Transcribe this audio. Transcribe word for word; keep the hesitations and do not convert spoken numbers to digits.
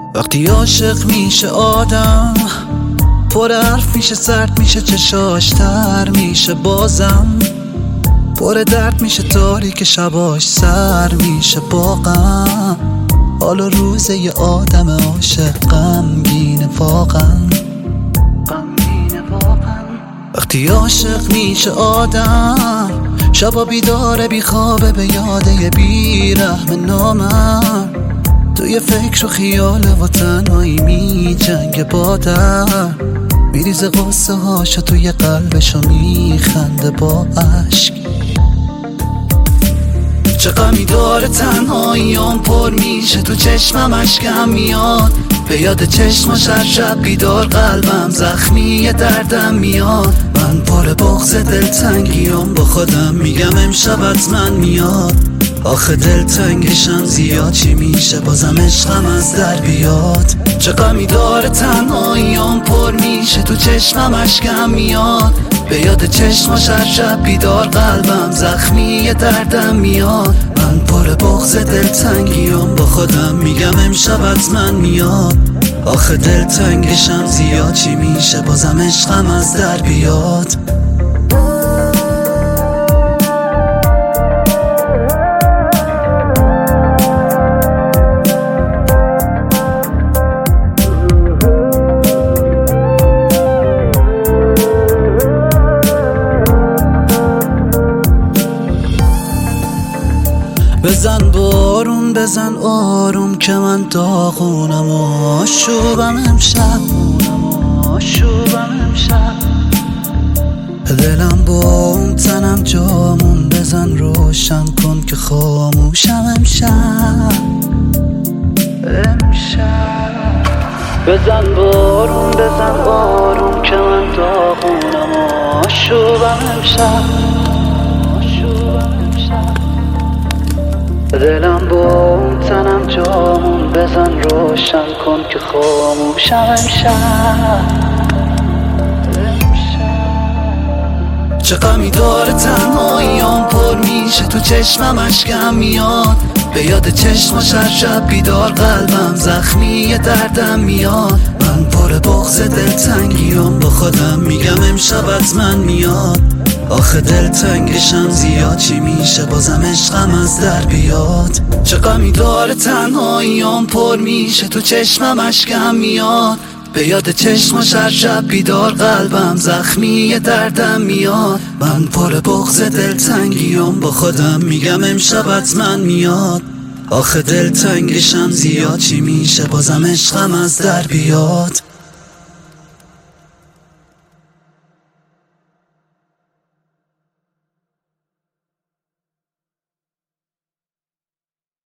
وقتی عاشق میشه آدم پر حرف میشه، سرد میشه، چشاش تر میشه، بازم پر درد میشه، تاریک شباش سر میشه با غم. حالا روز یه آدم عاشق غمگینه واقعا. وقتی عاشق میشه آدم شبا بیداره بیخوابه به یاده بیرحم نامم، توی فکر و خیال و تنهایی می جنگ با در، میریزه غصه هاشو توی قلبشو میخنده با عشق. چه غمی داره تنهاییام پر میشه، تو چشمم اشکم میاد، به یاد چشماش هر شب بیدار قلبم زخمی دردم میاد. من پر بغض دلتنگیام با خودم میگم امشب حتما میاد، آخه دلتنگشم زیاد چی میشه بازم عشقم از در بیاد. چه غمی داره تنهاییام پر میشه، تو چشمم اشکم میاد، به یاد چشماش هر شب بیدار قلبم زخمی دردم میاد. من پر بغض دلتنگیام با خودم میگم امشب حتما میاد، آخه دلتنگشم زیاد چی میشه بازم عشقم از در بیاد. بزن بارون بزن آروم که من داغونم و آشوبم امشب، دلم با اون تنم جامون، بزن روشن کن که خاموشم امشب. بزن بارون بزن آروم که من داغونم و آشوبم امشب، دلم با اون تنم جامون، بزن روشن کن که خاموشم امشب. چه غمی داره تنهاییام پر میشه، تو چشمم اشکم میاد، به یاد چشماش هر شب بیدار قلبم زخمی دردم میاد. من پر بغض دلتنگیام با خودم میگم امشب حتما میاد، آخه دلتنگشم زیاد چی میشه بازم عشقم از در بیاد. چه غمی داره تنهاییام پر میشه، تو چشمم اشکم میاد، به یاد چشماش هر شب بیدار قلبم زخمی دردم میاد. من پر بغض دلتنگیام با خودم میگم امشب حتما میاد، آخه دلتنگشم زیاد چی میشه بازم عشقم از در بیاد.